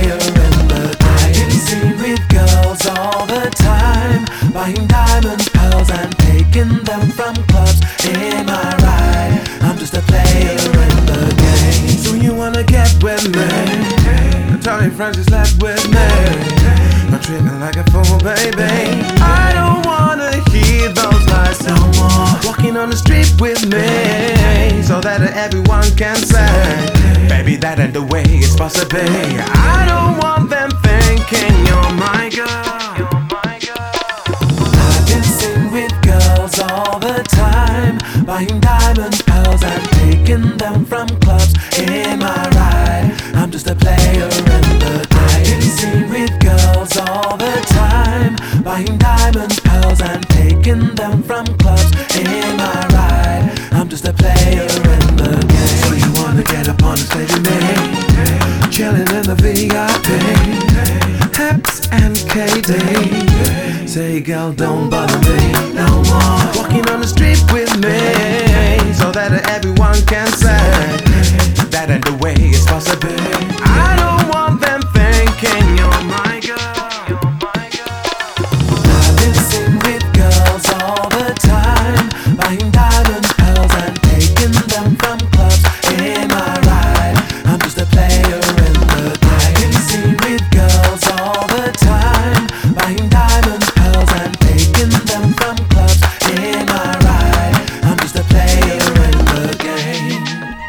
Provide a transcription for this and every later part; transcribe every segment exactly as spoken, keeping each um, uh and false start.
player in the game. I can see with girls all the time, buying diamonds, pearls and taking them from clubs. Am I right? I'm just a player in the game. So you wanna get with me? Tell your friends you slept with me. I'm treating like a fool, baby. I don't wanna hear those lies no more. Walking on the street with me, so that everyone can say, baby, that ain't the way it's supposed to be. I don't want them thinking you're my girl. I've been seen with girls all the time, buying diamonds, pearls and taking them from clubs. Am I right? I'm just a player in the game. I've been seen with girls all the time, buying diamonds, pearls and taking them from clubs. Am I right? I'm just a player in the game. So you wanna get up on the stage with me, chillin' in the V I P, Heps and K D. Say girl, don't bother me no more. Walking on the street with me, so that everyone can say, that ain't the way it's supposed to be. I don't want them thinking you're my girl. I've been seen with girls all the time, buying diamonds, pearls and taking them from clubs. Am I right? I'm just a player in the game. I've been seen with girls all the time, buying diamonds, pearls and taking them from clubs. Am I right? I'm just a player in the game.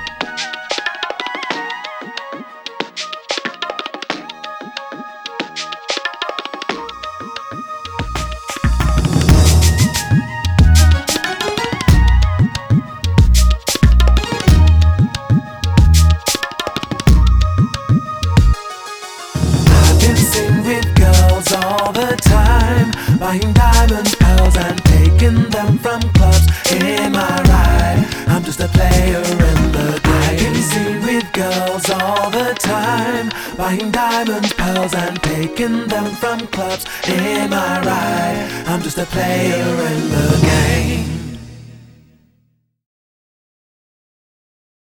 Seen with girls all the time, buying diamonds, pearls and taking them from clubs. Am I right? I'm just a player in the game. I can see with girls all the time, buying diamonds, pearls and taking them from clubs. Am I right? I'm just a player in the game.